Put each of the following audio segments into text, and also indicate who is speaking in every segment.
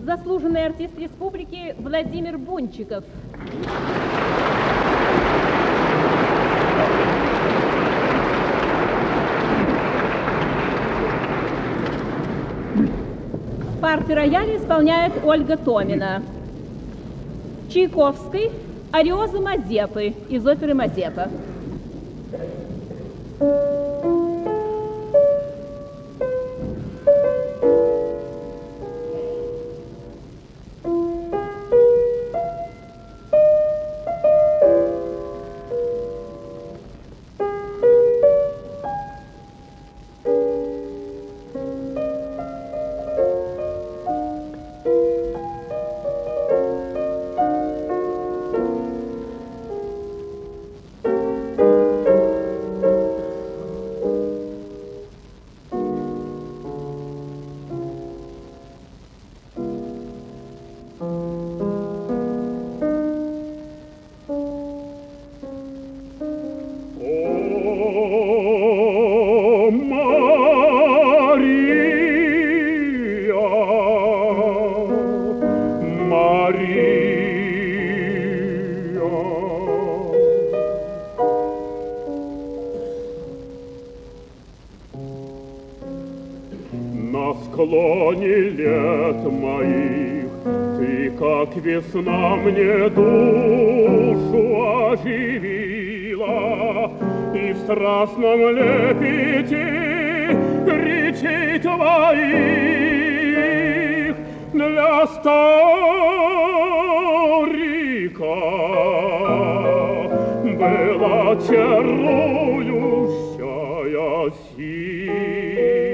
Speaker 1: Заслуженный артист республики Владимир Бунчиков. Партию рояля исполняет Ольга Томина. Чайковский «Ариоза Мазепы» из оперы «Мазепа».
Speaker 2: Весна мне душу оживила, и в страстном лепете речей твоих для старика была чарующая сила.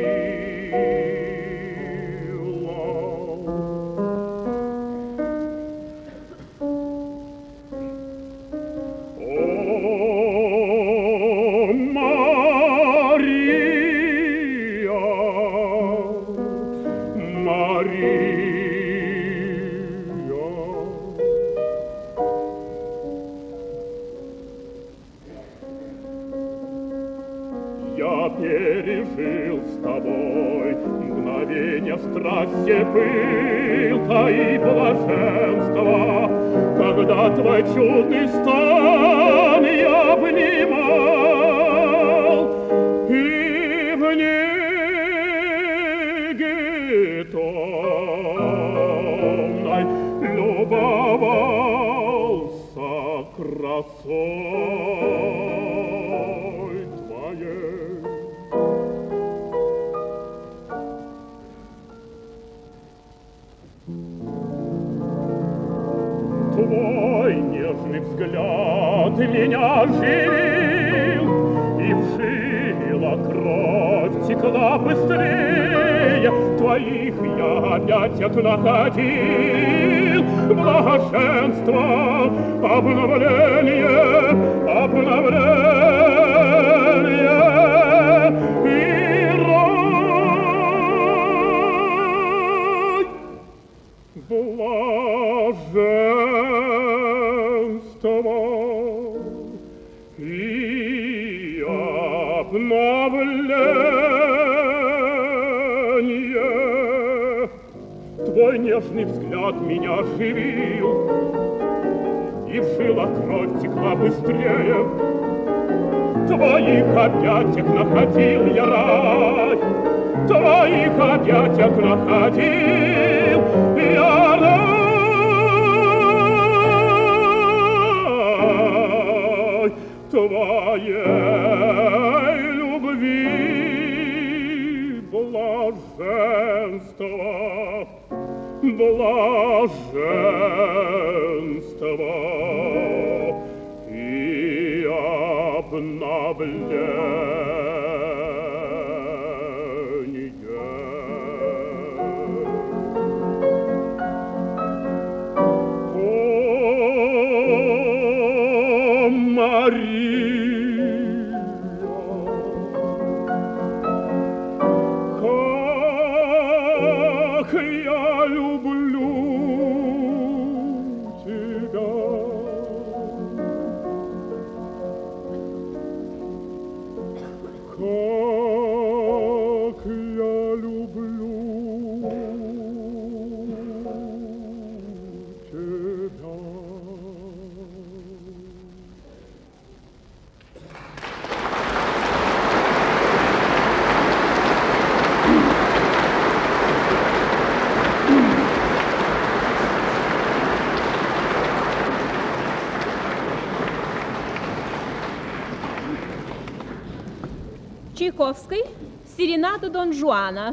Speaker 2: Пережил с тобой мгновенье страсти, пылка и блаженства, когда твой чудный стан я обнимал и в неге томной любовался красой твоей. Твой нежный взгляд меня живил, и в жилах кровь текла быстрее. Твоих я опять находил блаженство, обновление, и рай. Блаженство и обновление. Твой нежный взгляд меня оживил, и в жилах кровь текла быстрее. Твоих объятиях находил я рай, твоих объятиях находил я рай. Твоей любви блаженство, блаженство и обновление. О, Мария, как я люблю тебя. Как я люблю
Speaker 1: Чайковской «Серенаду Дон Жуана».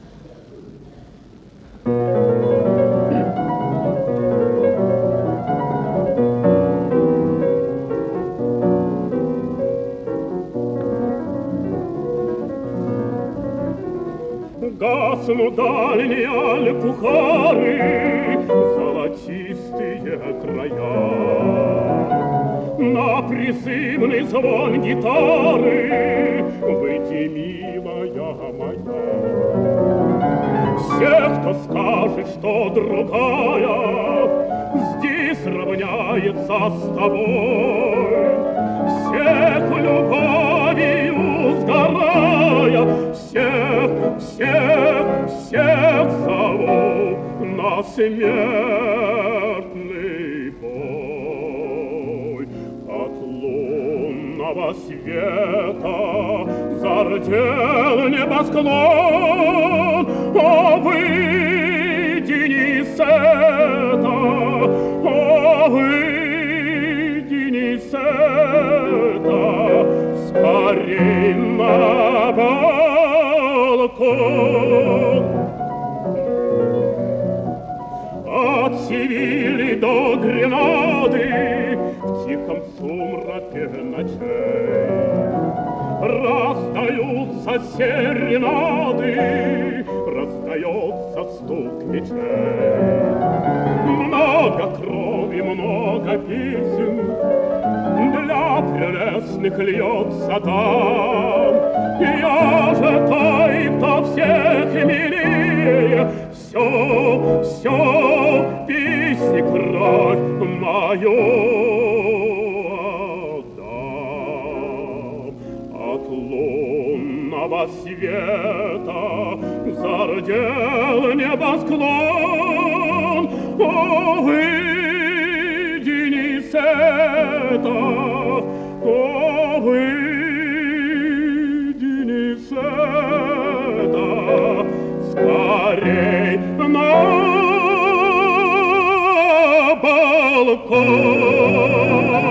Speaker 2: Гаснут дальние Аль-Кухары, золотистые края. На призывный звон гитары выйди, милая моя. Всех, кто скажет, что другая здесь равняется с тобой, всех любовью сгорая, всех зову на смертный бой. От лунного света зардел небосклон, о, выйди, Нисета, о, выйди, Нисета, скорей на балкон. От Севильи до Гренады в тихом сумраке ночей раздаются серенады, раздается стук мечей. Много крови, много песен для прелестных льется там. Я же той, кто всех милее, все песни кровь мою отдам. От лунного света зардел небосклон, о, выйди, Нисета, о, выйди, Нисета, скорей на балкон.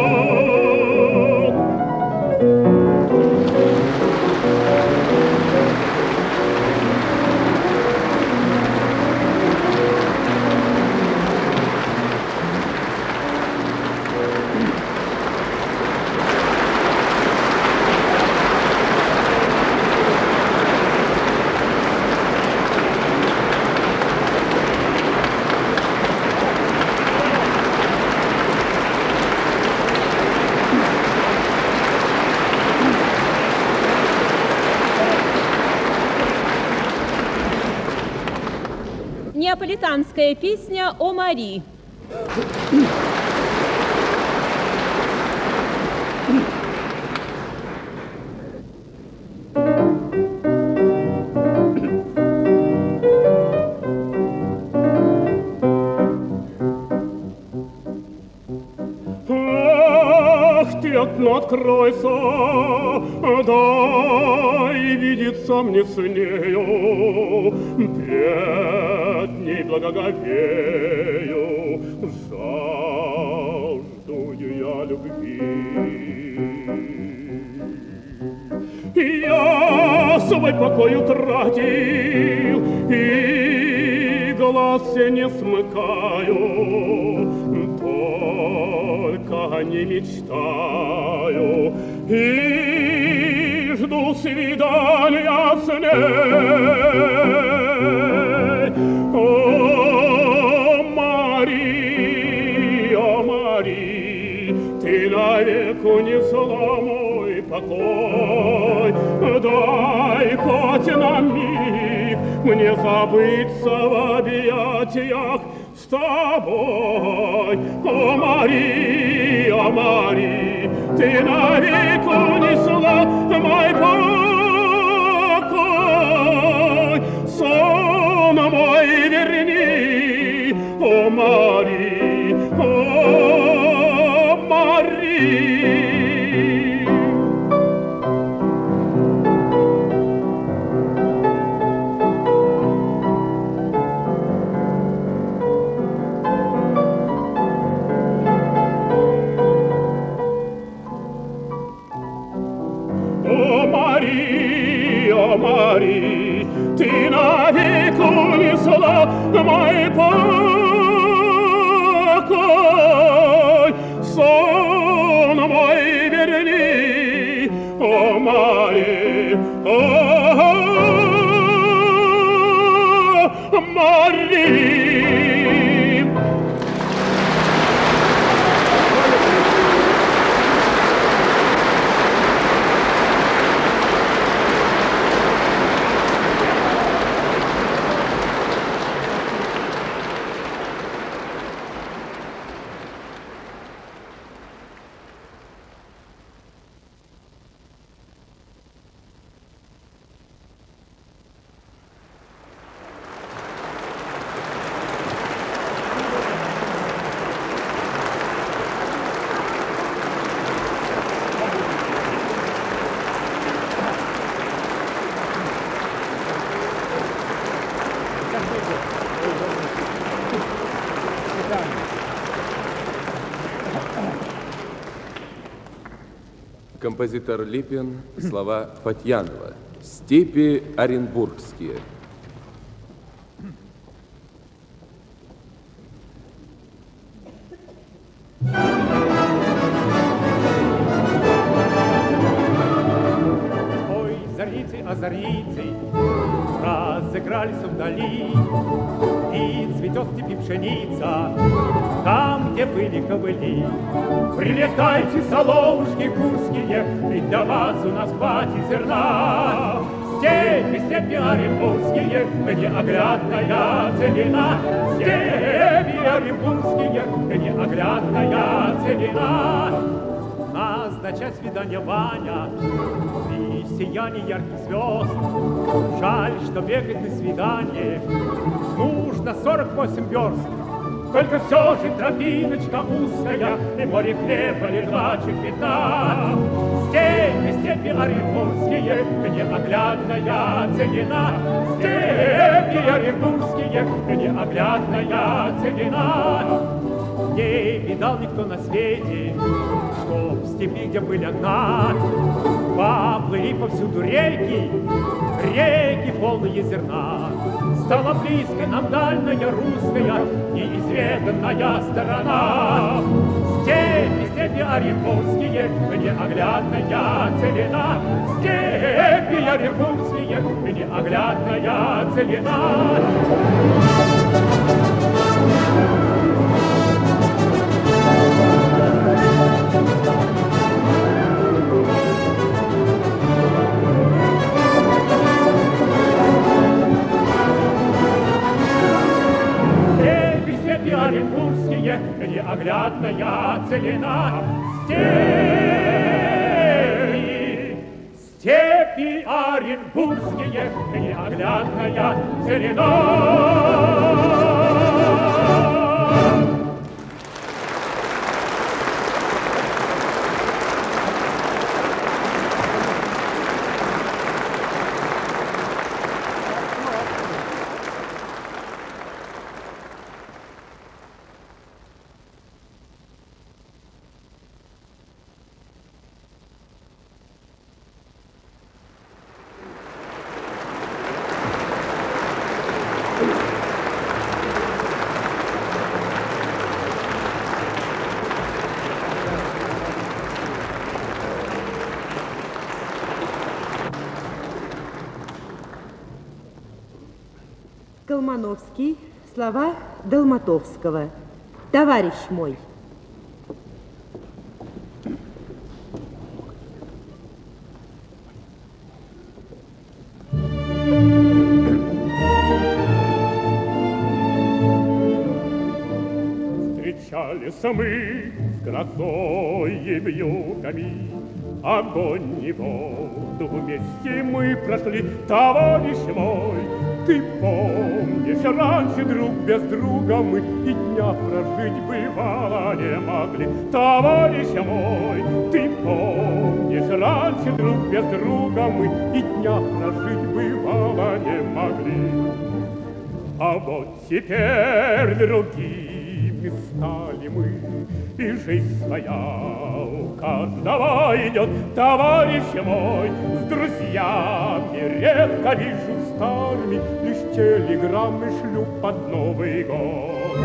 Speaker 1: Неаполитанская песня «О Мари».
Speaker 2: Ах ты, окно откройся, дай видеться мне с нею, пред ней благоговею, жаждую я любви. Я свой покой утратил, и глаз не смыкаю, только не мечтаю и жду свидания с ней. О, Мари, ты навек унесла мой покой. Дай хоть на миг мне забыться в объятиях с тобой. О, Мари, ты навек унесла мой покой. Сон мой верни, о, Мари, о, Мари. О, Мари, мой покой, сон мой верни, о Мария, о Мария.
Speaker 3: Композитор Липин, слова Фатьянова. Степи оренбургские.
Speaker 4: Ой, зорницы, озорницы, разыгрались вдали, и цветет в степи пшеница, там, где были ковыли. Прилетайте, соловушки курские, ведь для вас у нас хватит зерна. Степи, степи оренбургские, неоглядная целина. Степи оренбургские, неоглядная целина. Назначать свидание Ваня при сиянии ярких звезд. Жаль, что бегать на свидание нужно 48 верст. Только все же тропиночка узкая, и море хлеба лишь 2 четверта. Степи, степи оренбургские, неоглядная целина. Степи оренбургские, неоглядная целина. Не видал никто на свете, что в степи, где были одна, поплыли повсюду реки, реки полные зерна. Стала близко нам дальняя русская, неизведанная сторона. Степи, степи оренбургские, неоглядная целина. Степи оренбургские, неоглядная целина. Оренбургские, неоглядная целина. Степи, степи оренбургские, неоглядная целина.
Speaker 5: Колмановский. Слова Долматовского. Товарищ мой.
Speaker 2: Встречались мы с красой и вьюгами, огонь и воду вместе мы прошли, товарищ мой. Ты помнишь, раньше друг без друга мы и дня прожить бывало не могли. Товарищ мой, ты помнишь, раньше друг без друга мы и дня прожить бывало не могли. А вот теперь другими дружными стали мы, и жизнь своя у каждого идет. Товарищ мой, с друзьями редко вижу старыми, лишь телеграммы шлю под Новый год.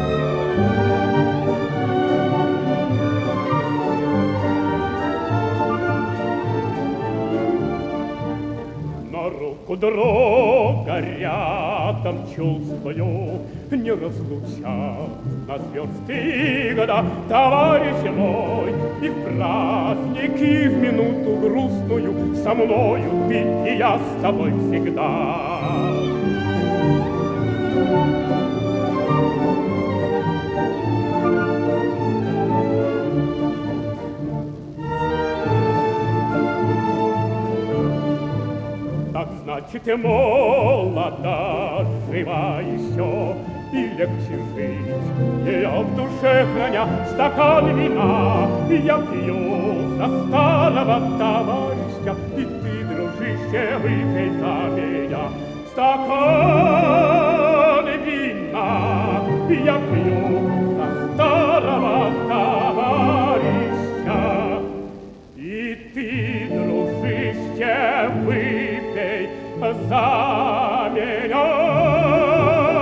Speaker 2: Руку друга рядом чувствую, не разлучав нас версты года. Товарищ мой, и в праздник, и в минуту грустную со мною ты и я с тобой всегда. Значит, и молода, жива еще, и легче жить. Я в душе храня стакан вина, и я пью за старого товарища, и ты, дружище, выпей за меня стакан вина, и я пью за старого товарища, и ты, дружище, выпей за меня.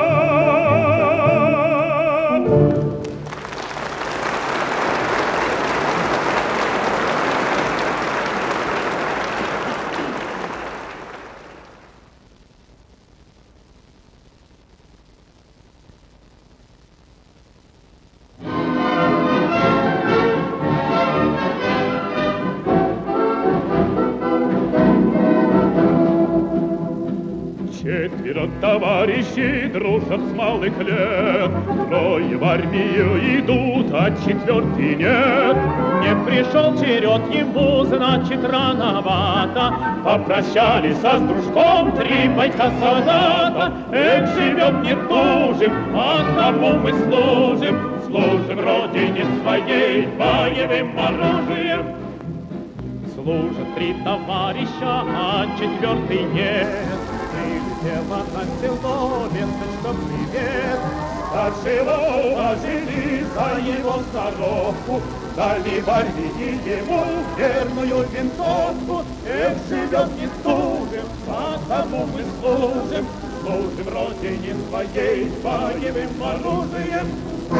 Speaker 2: Четверо товарищей дружат с малых лет, трое в армию идут, а четвертый нет.
Speaker 4: Не пришел черед ему, значит, рановато.
Speaker 2: Попрощались с дружком три бойца солдата.
Speaker 4: Эх, живем не тужим, а кому мы служим? Служим родине своей боевым оружием. Служат три товарища, а четвертый нет. Прилетела на село весточка привет.
Speaker 2: Старшего уважили за его здоровку, дали в армии ему верную винтовку.
Speaker 4: Эх, живем не тужим, а кому мы служим? Служим родине своей боевым оружием.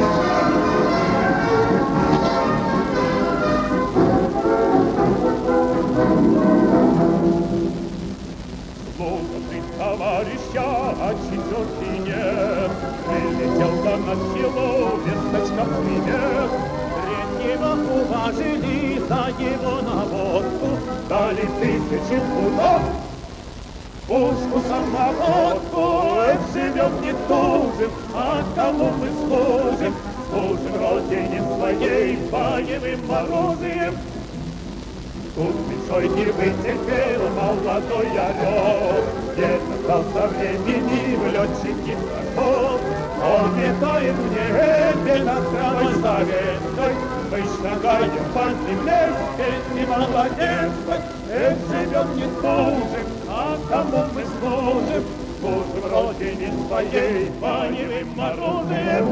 Speaker 2: Служат три товарища, а четвертый нет. Прилетел на село весточка привет.
Speaker 4: Третьего уважили за его наводку,
Speaker 2: Дали 1000 пудов, пушку самоводку.
Speaker 4: эх, живем не тужим, а кому мы служим? Служим родине своей боевым оружием.
Speaker 2: Тут мечой не вытерпел молодой орел, не дождался времени в летчики пошел.
Speaker 4: Он летает в небе над травой советской,
Speaker 2: Мы шагаем по земле,
Speaker 4: песни молодецкой. Эх, живем не тужим, а кому мы служим?
Speaker 2: служим родине своей
Speaker 4: боевым оружием.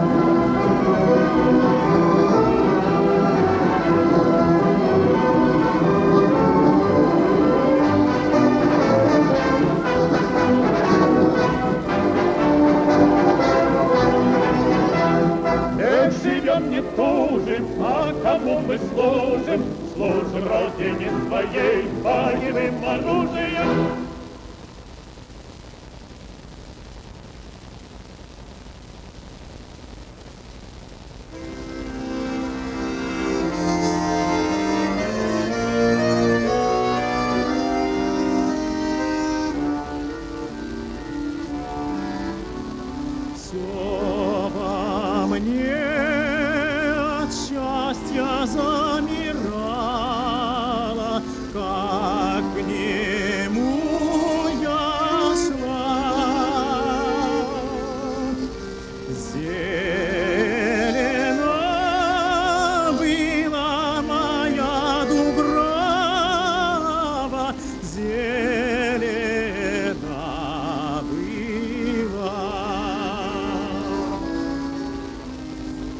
Speaker 4: Живем не тужим, а кому мы служим? Служим родине своей боевым оружием.
Speaker 6: Замирала, как к нему я шла. Зелена была моя дубрава, зелена была.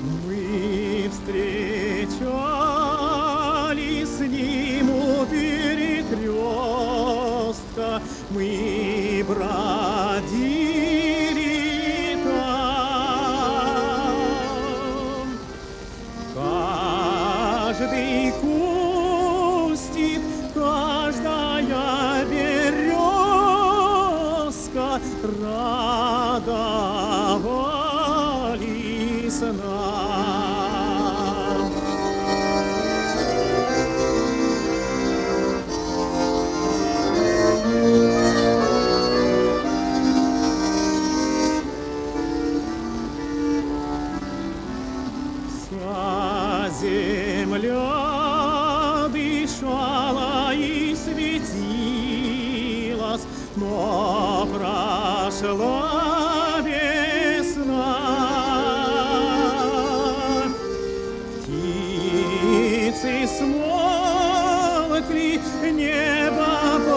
Speaker 6: весна. Вся земля дышала и светилась, но прошла весна. Птицы смолкли, небо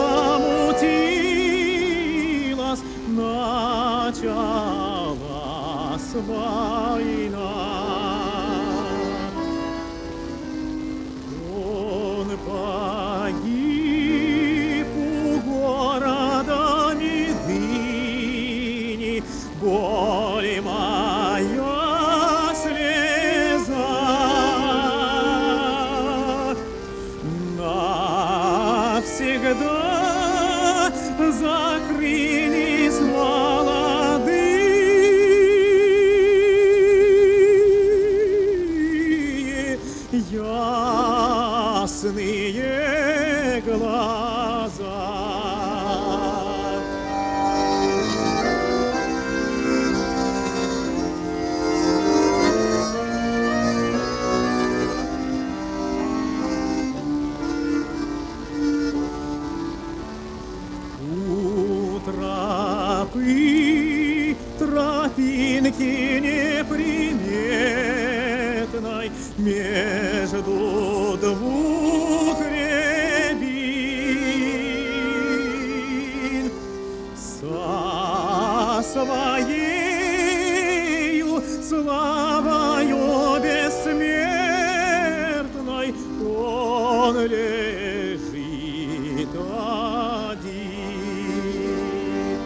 Speaker 6: помутилось, началась война. Он погиб у города Медыни, боль моя слеза. Навсегда закрылись молодые ясные глаза. Тропы, тропинки неприметной между двух рябин со своею славою бессмертной он лежит один.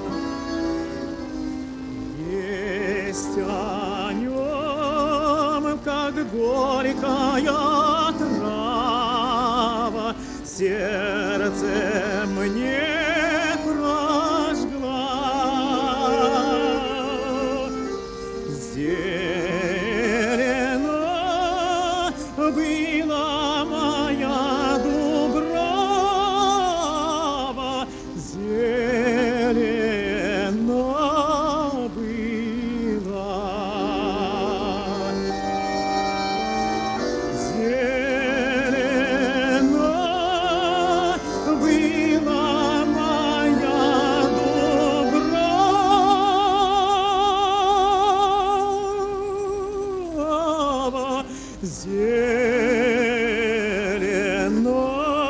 Speaker 6: Есть о нем, как горькая трава, сердце мне прожгла. Зелена была моя дубрава, зелена была. Зелена была моя дубрава, зелена была.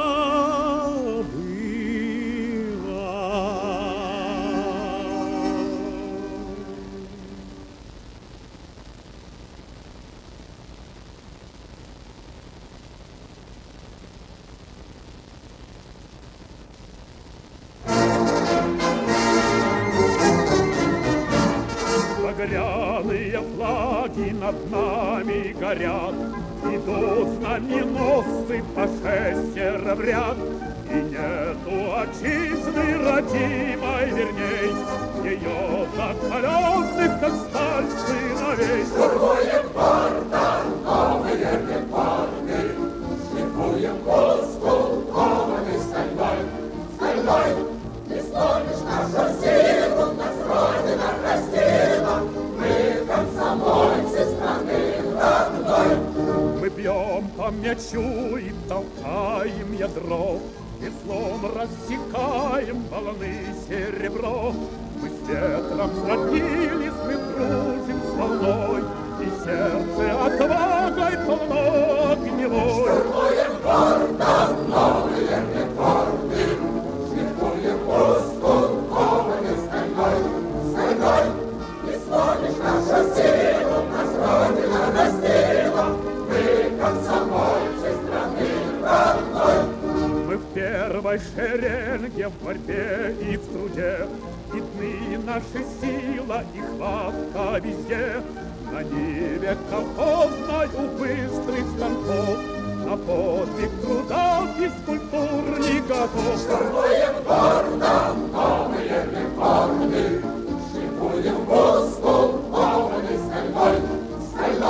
Speaker 2: Багряные флаги над нами горят, идут знаменосцы по шестеро в ряд. И нету отчизны родимой верней, ее закаленных, как сталь, сыновей.
Speaker 4: Штурмуем порта, новые репорты, шлифуем Москву, кованой стальной. Стальной, ты сломишь нашу силу, нас Родина простила, мы комсомольцы страны родной.
Speaker 2: Мы бьем по мячу и толкаем ядро, веслом рассекаем волны серебро. Мы с ветром сроднились, мы дружим с волной, и сердце отвагой полно огневой.
Speaker 4: Штурмуем порта, новые репорты, шлифуем Москву, кованой стальной. Стальной, ты сломишь нашу силу, нас Родина растила, мы комсомольцы страны родной.
Speaker 2: Мы в первой шеренге в борьбе и в труде, видны наши сила и хватка везде. На ниве колхозной у быстрых станков, на подвиг труда физкультурный готов.
Speaker 4: Штурмуем гордо новые рекорды, шлифуем Москву, кованой стальной.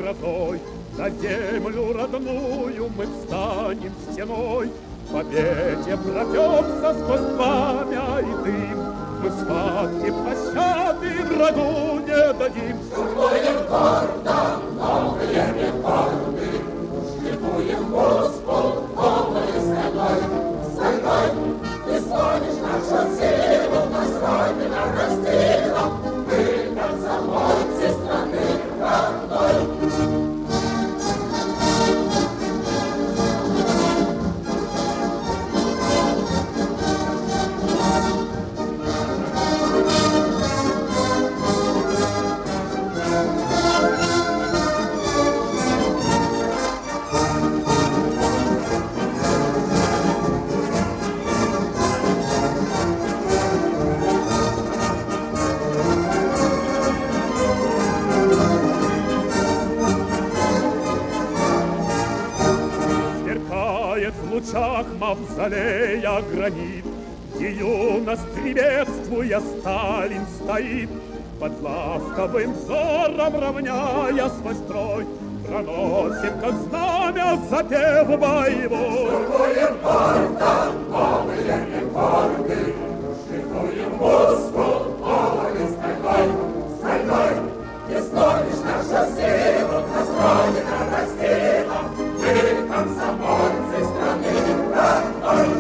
Speaker 2: грозой. За землю родную мы встанем стеной, победе пробьемся сквозь пламя и дым. Мы схватки пощады врагу не дадим.
Speaker 4: Штурмуем гордо новые рекорды, шлифуем Москву новой стальной. Стальной ты слонишь нашу силу, нас Родина растила, мы комсомольцы страны родной.
Speaker 2: В лучах мавзолея гранит, где юность приветствуя Сталин стоит, под ласковым взором равняя свой строй, проносим, как знамя, запев боевой.
Speaker 4: Штурмуем гордо новые рекорды, шлифуем Москву новой стальной. Стальной ты слонишь нашу силу, нас Родина растила, мы комсомольцы страны родной.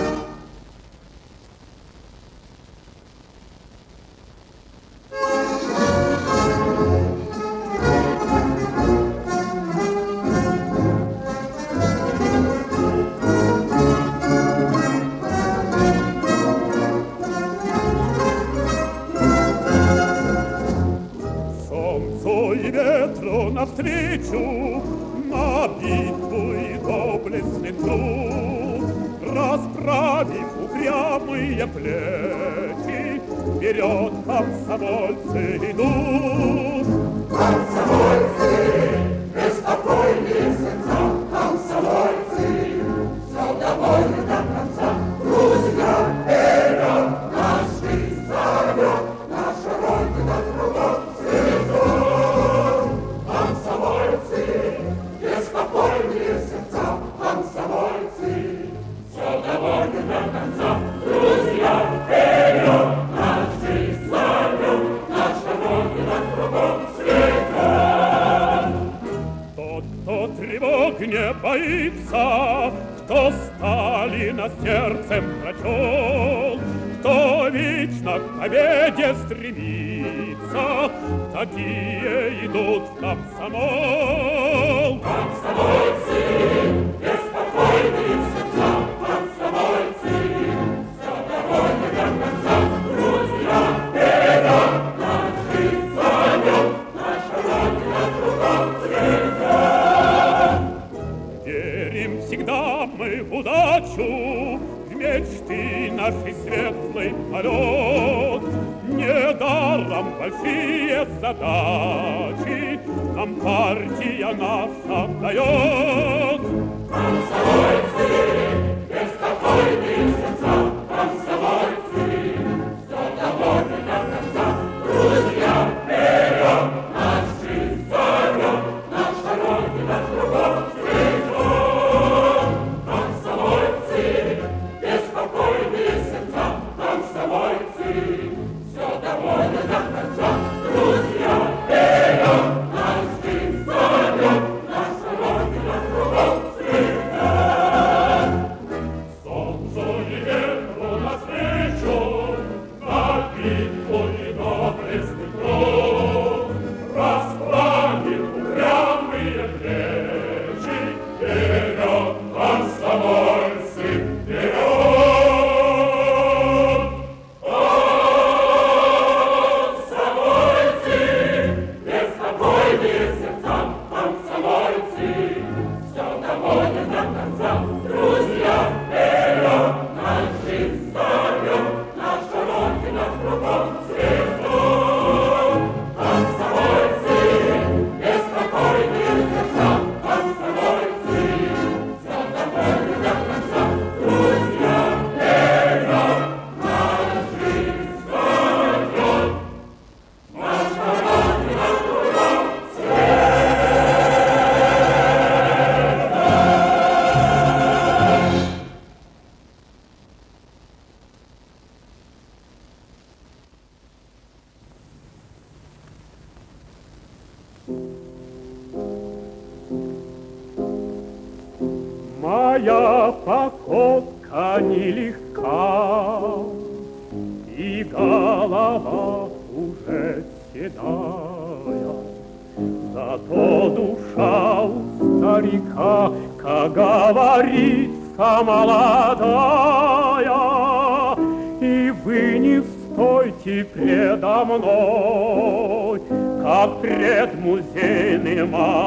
Speaker 2: Солнцу и ветру навстречу, на битву и доблестный труд, расправив упрямые плечи, вперед комсомольцы идут.
Speaker 4: Комсомольцы, беспокойные сердца, комсомольцы, все довольны до конца. Друзья, вперед, наш жизнь зовет, наша Родина кругом цветет. Комсомольцы, беспокойные сердца, комсомольцы, все довольны до конца. Друзья, вперед, наш жизнь зовет, наша Родина кругом цветет.
Speaker 2: Тот, кто тревог не боится, кто Сталина сердцем прочел, кто вечно к победе стремится, такие идут в комсомол.
Speaker 4: Комсомольцы, беспокойные сердца, комсомольцы, все довольны до конца. Друзья, вперед, наш жизнь зовет, наша Родина кругом цветет.
Speaker 2: Верим всегда мы в удачу, в мечты нашей светлый полет. Недаром большие задачи нам партия наша дает.
Speaker 4: Комсомольцы, беспокойные сердца, комсомольцы, все довольны до конца. Друзья, вперед, наш жизнь зовет, наша Родина кругом цветет. Комсомольцы, беспокойные сердца, комсомольцы, все довольны до конца. Друзья, вперед, наш жизнь зовет, наша Родина кругом цветет.
Speaker 2: Солнцу и ветру навстречу, на битву и доблестный труд, расправив упрямые плечи, вперед, комсомольцы, вперед!
Speaker 4: Комсомольцы, беспокойные сердца, комсомольцы, все довольны до конца. Друзья, вперед, наш жизнь зовет, наша Родина кругом цветет. Комсомольцы, беспокойные сердца, комсомольцы, все довольны до конца. Друзья, вперед, наш жизнь зовет, наша Родина кругом цветет.
Speaker 2: твоя походка нелегка, и голова уже седая, зато душа у старика, как говорится, молодая. И вы не стойте предо мной, как пред музейным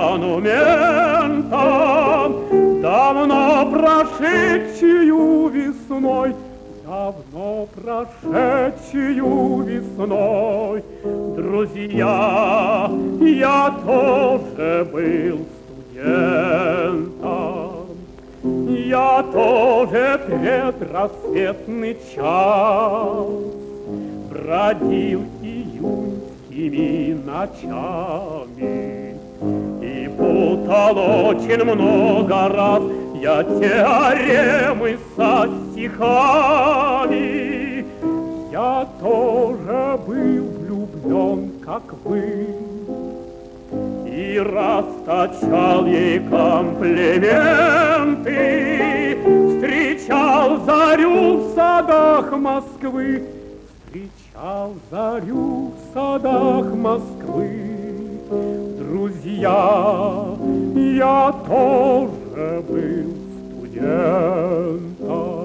Speaker 2: монументом, давно прошедшую весной, давно прошедшую весной. Друзья, я тоже был студентом, я тоже предрассветный час бродил июньскими ночами и путал очень много раз я теоремы со стихами. Я тоже был влюблен, как вы, и расточал ей комплименты, встречал зарю в садах Москвы, встречал зарю в садах Москвы. Друзья, я тоже был студентом.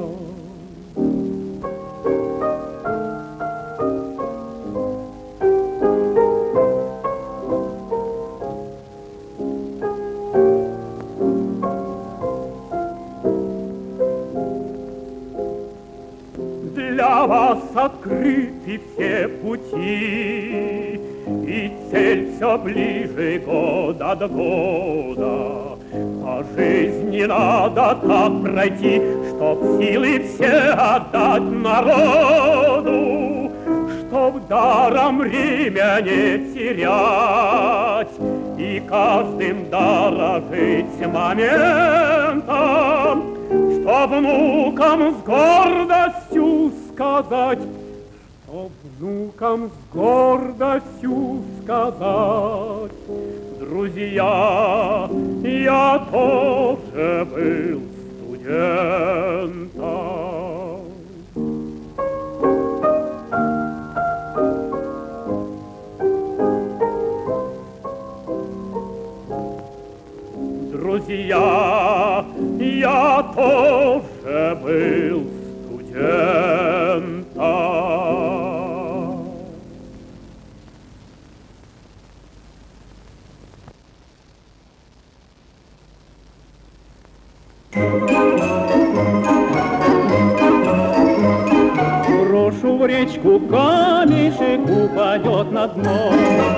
Speaker 2: Для вас открыты все пути, и цель все ближе год от года. По жизни надо так пройти, чтоб силы все отдать народу, чтоб даром время не терять и каждым дорожить моментом, чтоб внукам с гордостью сказать, чтоб внукам с гордостью сказать. Друзья, я тоже был студентом. Друзья, я тоже был студентом. Брошу в речку камешек, упадет на дно.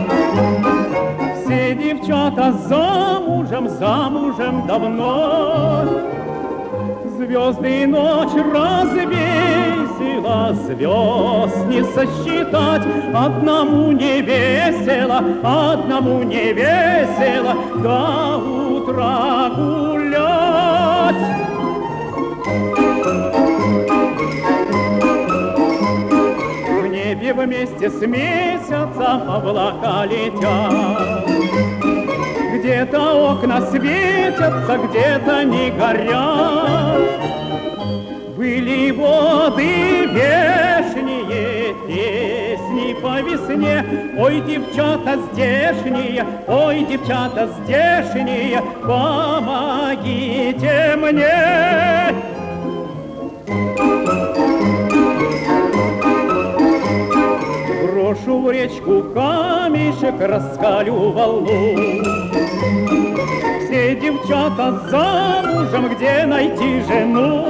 Speaker 2: Все девчата замужем, замужем давно. Звезды ночь развесила, звезд не сосчитать. Одному не весело, одному не весело до утра гулять. В небе вместе с месяцем облака летят. Где-то окна светятся, где-то не горят. Были воды вешние, песни по весне. Ой, девчата здешние, ой, девчата здешние, помогите мне. Брошу в речку камешек, раскалю волну. Все девчата замужем, где найти жену?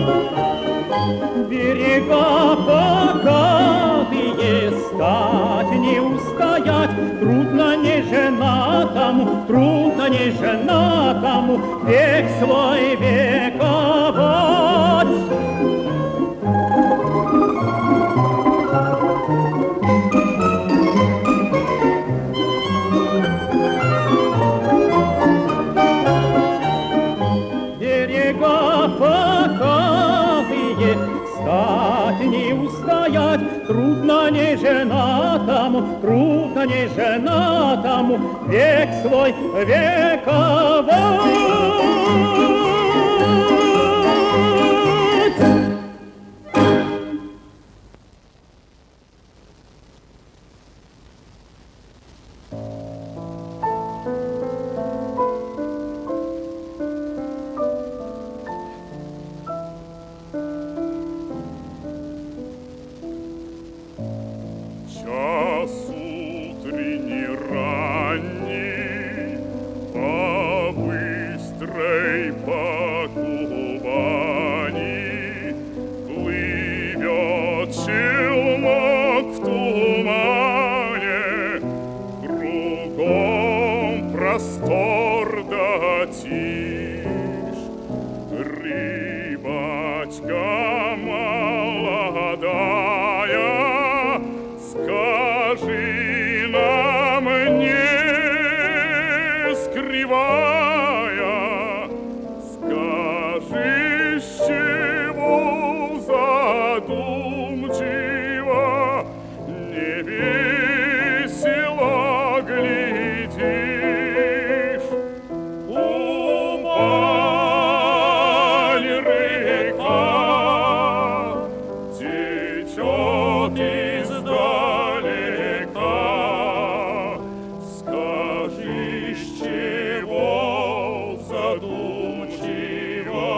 Speaker 2: Берега покатые, стать не устоять. Трудно не женатому, трудно не женатому век свой вековать. Покатые, стать не устоять. Трудно не женатому, трудно не женатому век свой вековать.
Speaker 4: глядишь, рыбачка молодая, скажи нам, не скрывая, скажи, с чего задумчиво, невесело глядишь. Кубань река течет издалека, скажи, с чего задумчиво,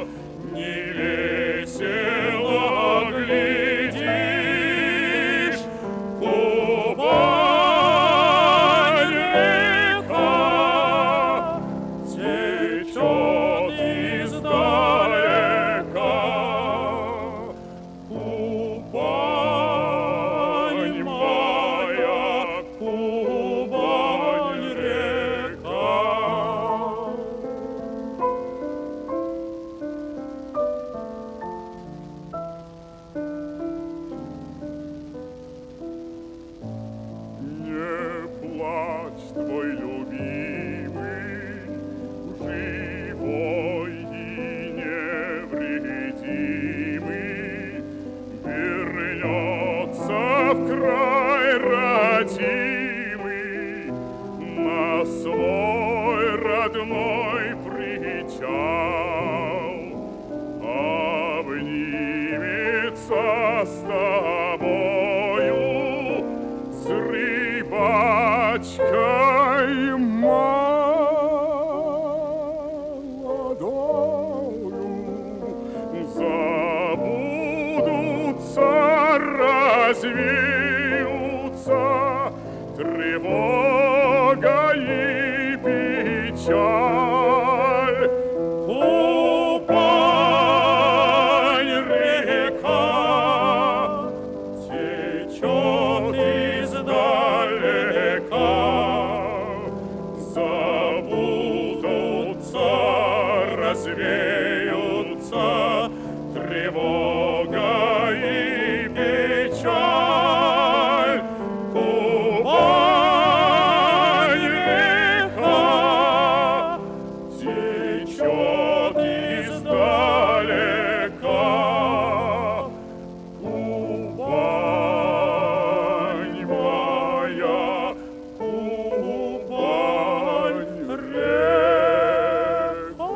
Speaker 4: невесело глядишь. Кубань река течет издалека. Кубань моя, Кубань река. Не плачь, твой любимый, живой и невредимый, вернется в край родимый, на свой родной причал, обнимется с тобою, с рыбачкой молодою. Забудутся, развеются тревога и печаль. Кубань река течет издалека, забудутся, развеются тревога и печаль. Кубань река течет издалека. Кубань моя, Кубань река.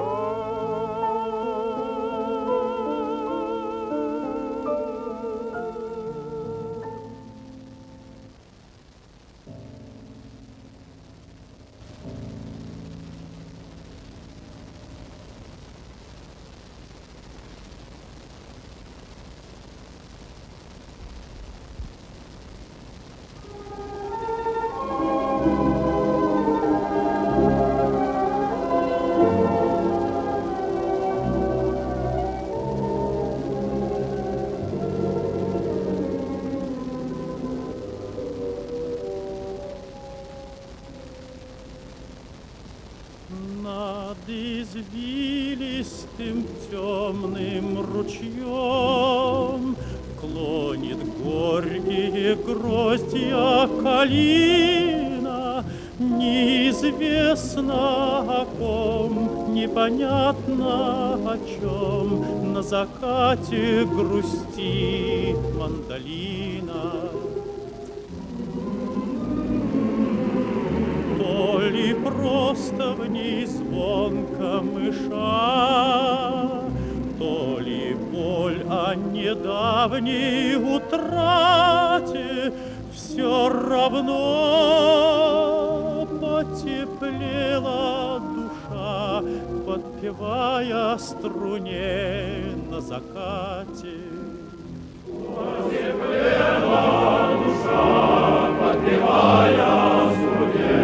Speaker 6: Над извилистым темным ручьем клонит горькие гроздья калина. Неизвестно о ком, непонятно о чем, на закате грустит мандолина. То ли просто в ней звонко мыша, то ли боль о недавней утрате, все равно потеплела душа, подпевая струне на закате. Потеплела душа, подпевая струне.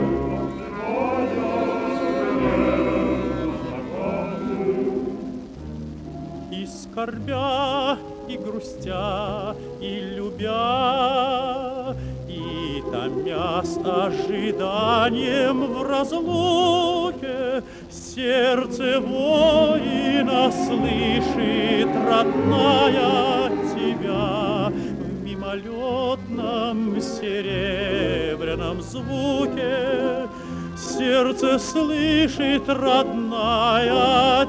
Speaker 6: И скорбя, и грустя, и любя, и томясь ожиданием в разлуке, Сердце воина слышит, родная, тебя в мимолетном серебряном звуке. Сердце слышит, родная,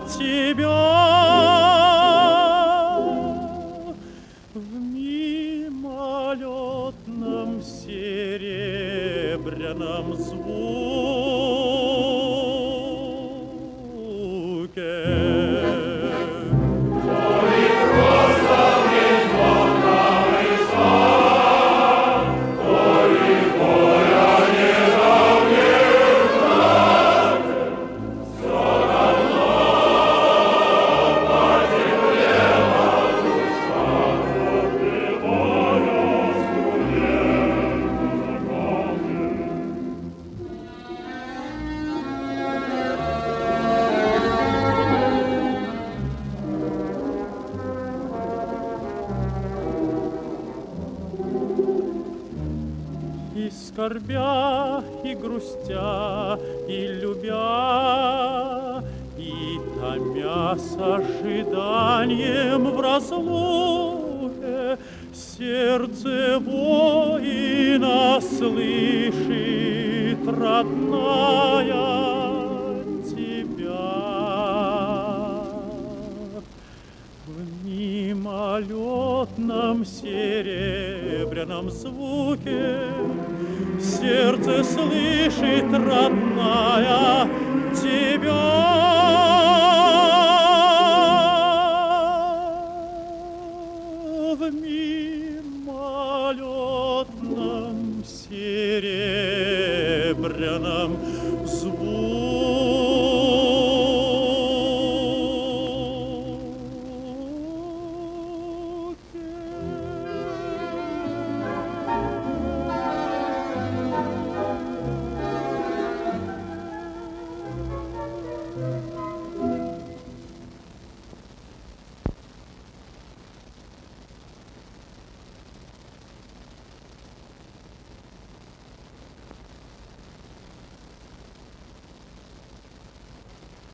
Speaker 6: тебя в мимолетном серебряном звуке. Скорбя и грустя, и любя, и томя с ожиданием в разлуке, сердце воина слышит, родная, тебя в мимолетном серебряном звуке. Сердце слышит, родная, тебя в мимолетном серебряном звуке.